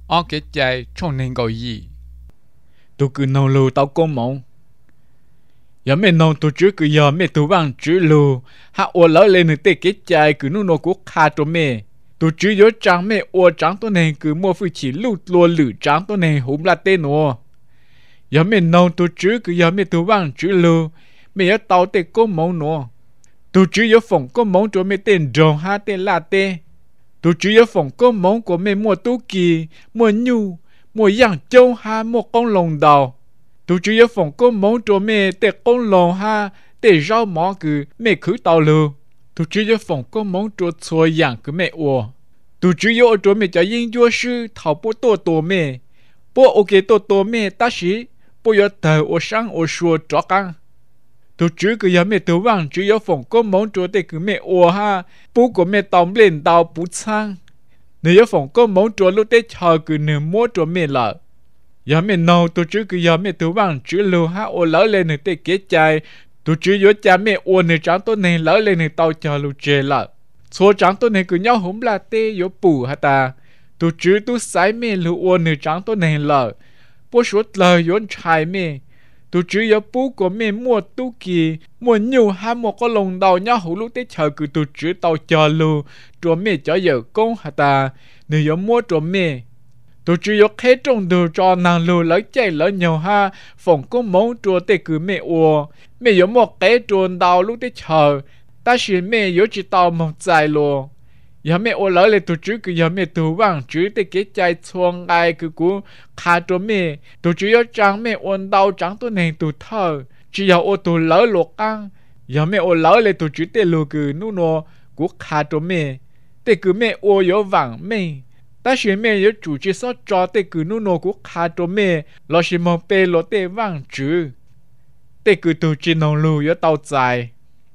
ở cái chạy trong nên gọi gì tôi cứ nấu lù tao công mộng giờ mẹ nấu tôi trước cứ giờ mẹ tôi bằng chữ lù hạ ô lỡ lên nữa tê cái chạy cứ nô nô cũng khá cho mẹ tôi chứ nhớ trắng mẹ ô trắng tôi này cứ mua phi chỉ lù lùa lử trắng tôi này húm là tên nó giờ mẹ nấu tôi trước cứ giờ mẹ tôi bằng chữ lù mẹ ở tàu tê công mộng nó tôi chứ nhớ phòng công mộng cho mẹ tên rồng ha tên là tê tôi chỉ nhớ phòng công mộng của mẹ mua tú kỳ mua nhu mua yang châu ha mua con lồng đầu tôi chỉ nhớ phòng công mộng cho mẹ tê con lồng ha tê rau mỏ cứ mẹ khử tàu lừa tôi chỉ nhớ phòng công mộng cho xua yang cứ mẹ ua tôi chỉ nhớ cho mẹ cho yên chúa sư thảo bố tổ mẹ bố ok tổ mẹ ta sĩ bố nhớ tờ ô sang ô xua chó căng tôi chứ cứ giờ mẹ tôi vang chứ giờ phòng có món chỗ để cứ mẹ ủa ha bố của mẹ tóm lên tàu bút sang nếu giờ phòng có món chỗ lúc tết chờ cứ nửa mua chỗ mẹ lợ giờ mẹ nấu tôi chứ cứ giờ mẹ tôi vang chứ lưu ha ủa lỡ lên nửa tết kết trái tôi chứ giờ cha mẹ ủa nửa trắng tôi này lỡ lên nửa tàu chờ lưu chè lợ số trắng tôi này cứ nhau hổng là tê giờ bù ha ta tôi chứ tôi sai mẹ lưu ủa nửa trắng tôi này lợ bố suốt lời yến trai mẹ tôi chỉ nhớ bố của mẹ mua tú kỳ mua nhiều hai một cái lồng đầu nhau hủ lúc tết chờ cứ tôi chỉ tàu chờ lưu cho mẹ cho giờ công hả ta nếu nhớ mua cho mẹ tôi chỉ nhớ hết trong đồ cho nàng lưu lấy chạy lấy nhiều ha phòng công món cho tết cứ mẹ ua mẹ nhớ một cái tròn đầu lúc tết chờ ta chỉ mẹ nhớ chỉ tàu một dài luôn giờ mẹ ô lỡ lại tôi chứ cứ giờ mẹ tôi vang chứ để cái trái chuông ai cứ cú khá cho mẹ tôi chỉ nhớ trắng mẹ ôn đau trắng tôi này tôi thở chỉ giờ ô tôi lỡ lột ăn giờ mẹ ô lỡ lại tôi chỉ để lừa cứ nu nó cú khá cho mẹ để cứ mẹ ô nhớ vang mẹ ta chỉ mẹ nhớ chủ chỉ sót cho để cứ nu nó cú khá cho mẹ lo chỉ mong bê lo để vang chứ để cứ tôi chỉ nông lưu nhớ tàu dài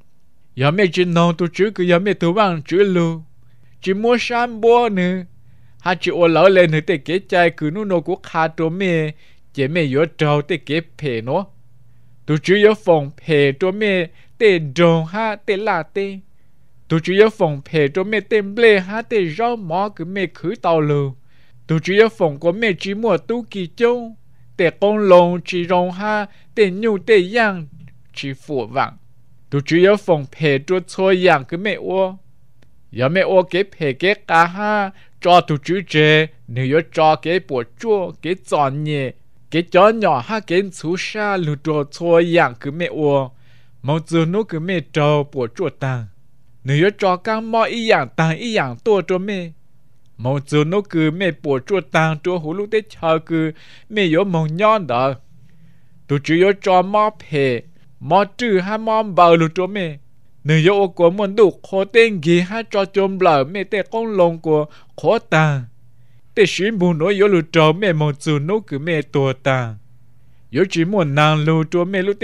giờ mẹ chỉ nông tôi chứ cứ giờ mẹ tôi vang chứ lưu chỉ mua sam bố nữa hai chị ô lỡ lên nữa để kế trai cứ nó cũng khá cho mẹ chị mẹ nhớ trâu để kế phê nó tôi chỉ nhớ phòng phê cho mẹ để rồng ha để là tê tôi chỉ nhớ phòng phê cho mẹ tên ble ha để rau mỏ cứ mẹ khử tàu lừa tôi chỉ nhớ phòng của mẹ chỉ mua tú kỳ châu để con lồng chỉ rồng ha để nhu để yang chỉ phụ vàng tôi chỉ nhớ phòng phê cho xôi yang cứ mẹ ô giờ mẹ ô cái phê cái cá ha cho tụi chú trẻ nếu cho cái bộ chua cái giòn nhẹ cái chó nhỏ ha cái chú sa lù trò xôi dạng cứ mẹ ô mong giờ nó cứ mẹ trâu bộ chua tàng nếu cho các mò ý dạng tàng ý dạng to cho mẹ mong giờ nó cứ mẹ bộ chua tàng cho hú lúc tết chờ cứ mẹ nhớ mong nhon đó tụi chú nhớ cho mò phê mò trừ ha mò bào lù cho mẹ nếu yêu của mình đủ khó tên gì ha cho chôm lỡ mẹ tê con lông của khó tàng tê xí mù nói yêu lù trâu mẹ mong dù nó cứ mẹ tổ tàng yêu chỉ muốn nàng lù cho mẹ lúc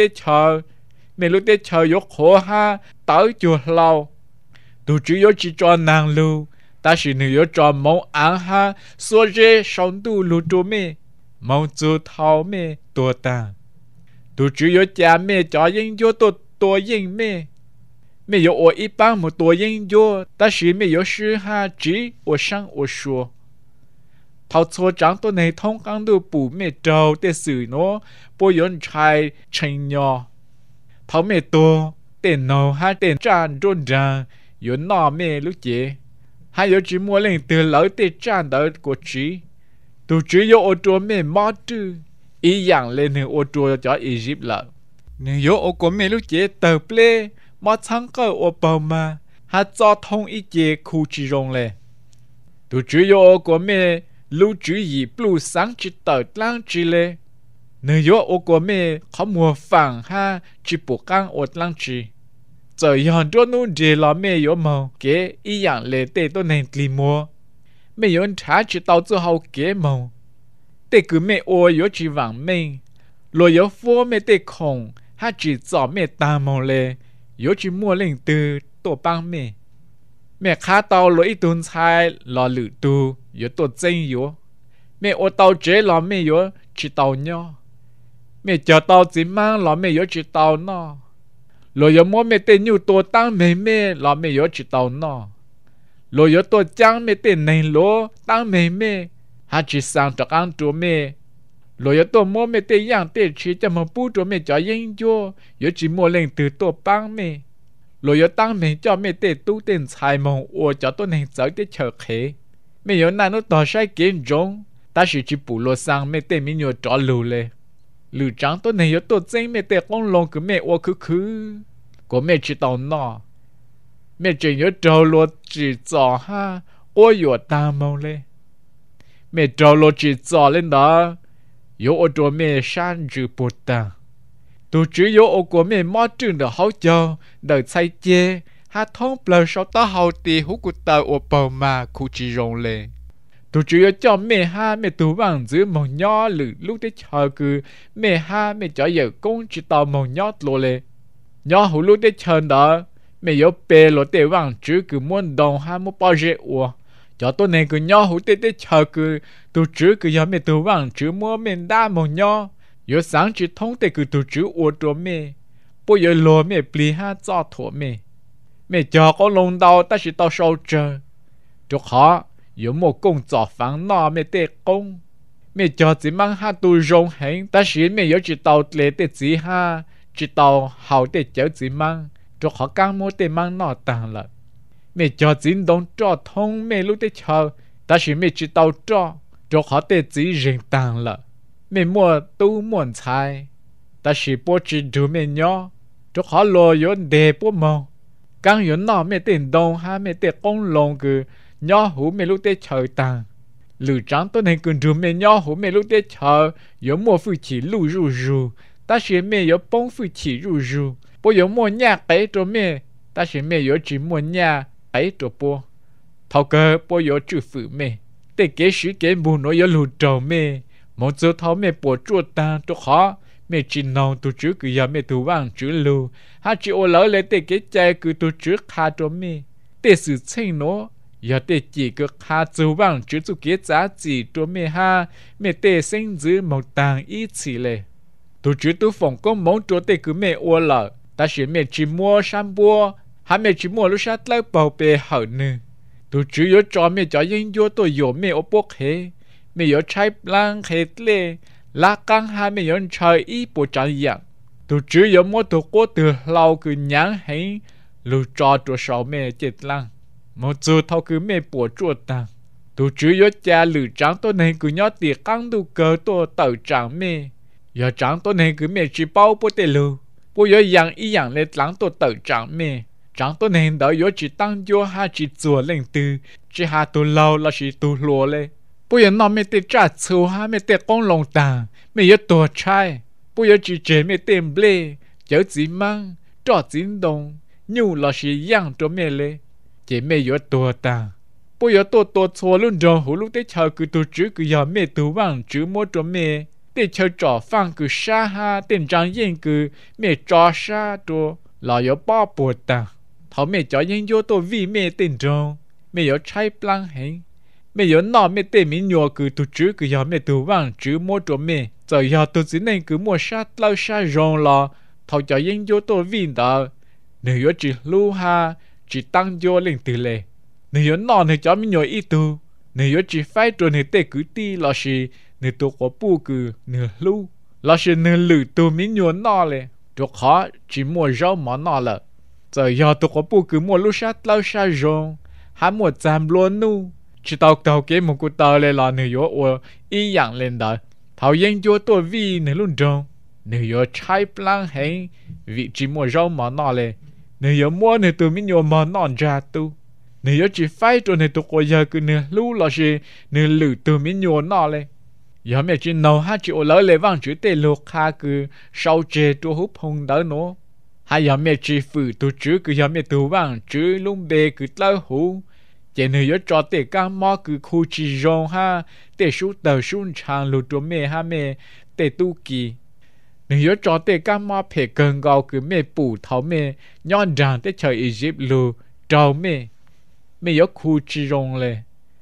tê chờ yêu khó ha tới chùa lâu tụi chú yêu chỉ cho nàng lù ta chỉ nếu yêu cho mong án ha xua rê sống tụ lù cho mẹ mong dù thao mẹ tổ tàng tụi chú yêu cha mẹ cho yên vô tổ yên mẹ没有我一般么多研究，但是没有时哈只我想我说，头错长多内通刚都不没招的事喏，不用拆成呀，头没多电脑还电站中站有那没路解，还有只莫令得老的站到过去，都只有我做没马子，一样嘞呢我做叫一日了，你有我过没路解得不嘞？mà thằng cơ ở bờ mà hắn cho thông ý chế khu chỉ rong lệ tôi chủ yếu của mẹ lưu trữ gì blue sáng chỉ tờ lang chỉ lệ nếu yếu của mẹ không mua phẳng ha chỉ buộc căng ở lang chỉ giờ hiện cho nó để là mẹ yếu màu kế ý dạng lệ để tôi nên tìm mua mẹ yếu trả chỉ tao cho hậu kế màu để cứ mẹ ô yếu chỉ vàng mình rồi yếu phô mẹ để khổng ha chỉ cho mẹ ta màu lệ yếu chỉ mua lên từ tổ băng mẹ khá tàu lối tuần sai lò lử tu yếu tổ chân yếu mẹ ô tàu chế lò mẹ yếu chỉ tàu nhau mẹ chờ tàu chỉ mang lò mẹ yếu chỉ tàu nó lối yếu mua mẹ tên nhiều tổ tăng mẹ lò mẹ yếu chỉ tàu nó lối yếu tổ trắng mẹ tên này lố tăng mẹ ha chỉ sang cho ăn chỗ mẹ rồi tôi mua mẹ tê yang tê chỉ cho mà bù chỗ mẹ cho yên vô rồi chỉ mua lên từ tổ băng mẹ rồi tăng mẹ cho mẹ tê tu tiền xài mong ô cho tôi nên tới tê chờ khế mẹ yếu này nó tỏ sai kiến giống ta chỉ bù lô sang mẹ tê mi nhiều cho lù lệ lù trắng tôi này yếu tôi chính mẹ tê con lông cứ mẹ ô cứ của mẹ chỉ tao nọ mẹ chỉ nhớ trâu lô chỉ cho ha ô yếu ta mong lệ mẹ trâu lô chỉ cho lên đó yếu ô đồ mẹ san chữ bột ta tôi chỉ yếu ô của mẹ mót trừng được hậu cho đợi say chê ha thông bờ sau ta hậu tì hú của ta ô bầu mà khu chỉ rong lệ tôi chỉ yếu cho mẹ ha mẹ tu bằng giữ mong nhỏ lử lúc đấy chờ cứ mẹ ha mẹ cho giờ công chỉ tao mong nhỏ lô lệ nhỏ hú lúc đấy chờ đó mẹ yếu bè lô tê bằng chữ cứ muốn đồng ha muốn bao giờ ủa cho tôi này cứ nhỏ hú tê tê chờ cứ tôi chữ cứ giờ mẹ tu bằng chữ mua mẹ đa mong nhỏ yếu sáng chỉ thông tê cứ tôi chữ ủa cho mẹ bây giờ lô mẹ bì ha cho thổ mẹ cho có lông đau ta chỉ tao sâu chờ cho họ yếu một công cho phán nọ mẹ tê công mẹ cho chỉ mang ha tu rong hành ta chỉ mẹ yếu chỉ tao lệ tê chỉ ha chỉ tao hậu tê chéo chỉ mang cho họ càng mua tê mang nọ tàng là mẹ cho chính đông cho thông mẹ lúc tê chờ ta chỉ mẹ chỉ tao cho họ tê chỉ riêng tàng là mẹ mua tu muốn xài ta chỉ bố chỉ đủ mẹ nhỏ cho họ lo yếu đề bố mong càng yếu nọ mẹ tiền đông ha mẹ tê công lông cứ nhỏ hú mẹ lúc tê chờ tàng lử trắng tôi nên cần đủ mẹ nhỏ hú mẹ lúc tê chờ yếu mua phụ chỉ lù rù rù ta chỉ mẹ yếu bông phụ chỉ rù rù bố yếu mua nhà cái cho mẹ ta chỉ mẹ yếu chỉ mua nhà cái cho bố thầu cơ bố yếu chữ phụ mẹ tê kế sĩ kế bù nó yếu lù trầu mẹ một giờ tháo mẹ bố chuột ta cho khó mẹ chỉ nòng tu chữ cứ giờ mẹ tu vang chữ lù ha chỉ ô lỡ lấy tê kế chạy cứ tu chữ khá cho mẹ tê sự chênh nó giờ tê chỉ cứ khá tu vang chữ tu kế giá trị cho mẹ ha mẹ tê sinh giữ một tàng ý chỉ lệ tu chữ tu phòng công mong cho tê cứ mẹ ô lỡ ta chỉ mẹ chỉ mua sam bua ha mẹ chỉ mua lúc sát lấy bầu bề hở nè tu chữ yếu cho mẹ cho yên vô tôi yếu mẹ ô bốc hết mẹ yếu trái lang hết lệ lá căng hai mẹ yếu trời ý bộ chẳng dạng tu chữ yếu mua tu cố từ lâu cứ nhắn hay lưu cho tu sáu mẹ chết lăng một giờ thâu cứ mẹ bộ chuột tàng tu chữ yếu cha lử trắng tôi này cứ nhớ tiệc căng tu cờ tôi tự trắng mẹ giờ trắng tôi này cứ mẹ chỉ bao bộ tê lưu bộ yếu dạng ý dạng lên lắng tôi tự trắng mẹ trắng tôi này đỡ yếu chỉ tăng vô ha chỉ chùa lên từ chỉ ha tu lâu là chỉ tu lùa lên bây giờ nó mẹ tê trả châu ha mẹ tê con lồng tàng mẹ yếu tổ trai bây giờ chỉ chế mẹ tê ble chở chỉ mang trọ chính đồng nhu là chỉ yang cho mẹ lệ chế mẹ yếu tổ tàng bây giờ tổ chùa luôn rồi hú lúc tê chờ cứ tổ chữ cứ giờ mẹ tu vang chữ mua cho mẹ tê chờ trọ phang cứ sa ha tên trang yên cứ mẹ trọ sa cho là yếu bao bùa tàng thảo mẹ cho yên vô tổ vì mẹ tên trong mẹ yếu trái plan hình mẹ yếu nọ mẹ tê mi nhua cứ tu chữ cứ giờ mẹ tu vang chữ mua cho mẹ giờ giờ tu chỉ nên cứ mua sát lâu sát rong lo thầu cho yên vô tôi vin đó nếu yếu chỉ lưu ha chỉ tăng vô lên từ lệ nếu yếu nọ nếu cho mi nhua ít tu nếu yếu chỉ phải cho nếu tê cứ ti là gì nếu tu có bu cứ nếu lưu là gì nếu lử tu mi nhua nọ lệ cho khó chỉ mua rau món nọ là giờ giờ tu có bu cứ mua lưu sát lâu sát rong hắn mua giảm luôn nu chỉ tao cái một cụ tao lên là nếu yếu ý dạng lên đó thảo yên cho tôi vì nếu luôn trong nếu yếu trái plan hay vị trí mua rau mà nọ lên nếu yếu mua nếu tôi mới nhiều mà nọ ra tu nếu yếu chỉ phải cho nếu tôi có giờ cứ nếu lưu là gì nếu lử tôi mới nhiều nọ lên giờ mẹ chỉ nấu hát chỉ ở lỡ lên vang chữ tê lục ha cứ sau chè tôi hút hồng đỡ nó hay giờ mẹ chỉ phụ tôi chữ cứ giờ mẹ tôi vang chữ lung bề cứ lỡ hú chỉ nếu yếu cho tê cam mò cứ khu chỉ rong ha tê số tờ số chàng lụt cho mẹ ha mẹ tê tu kỳ nếu yếu cho tê cam mò phải cần gạo cứ mẹ bù tháo mẹ nhon rằng tê trời Egypt lù trâu mẹ yếu khu chỉ rong lệ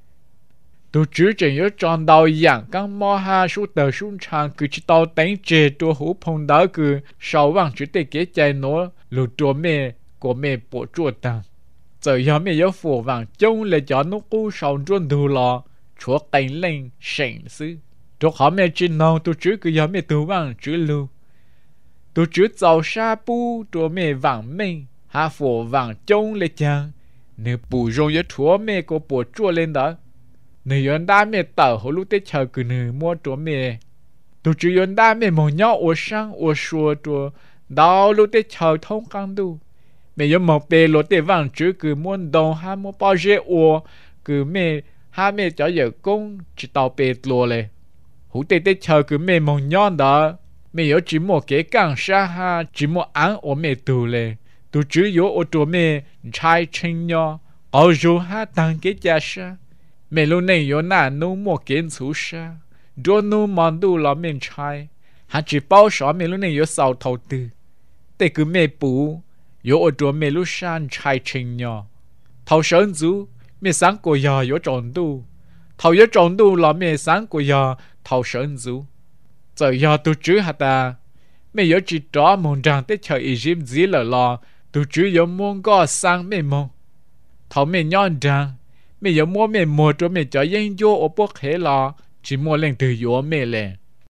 tu chữ chỉ yếu chọn đầu dạng cam mò ha số tờ số chàng cứ chỉ tao đánh chè cho hú phong đó cứ sau vang chữ tê kế chạy nó lụt cho mẹ của mẹ bộ chuột tàng giờ giờ mẹ yếu phổ vàng chung là cho nó cú sầu trôn đồ lò chúa cảnh lên sành sư chúa họ mẹ chỉ nông tu chứ cứ giờ mẹ tu vang chứ lu tu chứ giàu sa pu tu mẹ vang mình hạ phổ vang trông lên chăng nếu bù rong yếu chúa mẹ có bùa chua lên đó nếu yon đa mẹ tờ hồ lúc tết chờ cứ nếu mua chúa mẹ tu chứ yon đa mẹ mong nhau ở sang ở xua tu đào lúc tết chờ thông căng tu mẹ yon mong bê lúc tết vang chứ cứ muốn đồng ha muốn bao giờ ở cứ mẹ ha mẹ cho giờ công chỉ tàu bê lùa lệ hú tết tết chờ cứ mẹ mong nhau đó mẹ yo chỉ một cái càng xa ha chỉ một ăn ở mẹ tu lệ tu chứ yo ở chỗ mẹ trai chinh nhau ở chỗ ha tăng cái giá sa mẹ lúc này yo na nu một cái số sa do nu mòn tu là mẹ trai ha chỉ bao sợ mẹ lúc này yo sau thầu tưแต่คือแม่ปูโยอตัวแม่ลูกชานชายชิงยอเท่าเฉินจูแม่สังกุยาโยจอนดูเท่าโยจอนดูละแม่สังกุยาเท่าเฉินจูเจอยาตุจื้อหาตาแม่โยจิตรอมงจังเตเฉยอีจิมจีละลอตุจื้อโยมงก็สังแม่มงเท่าแม่ย้อนจังแม่โยมัวแม่มัวตัวแม่จะยังโยอปกเฮลาจิมัวเล่งตือโยแม่แล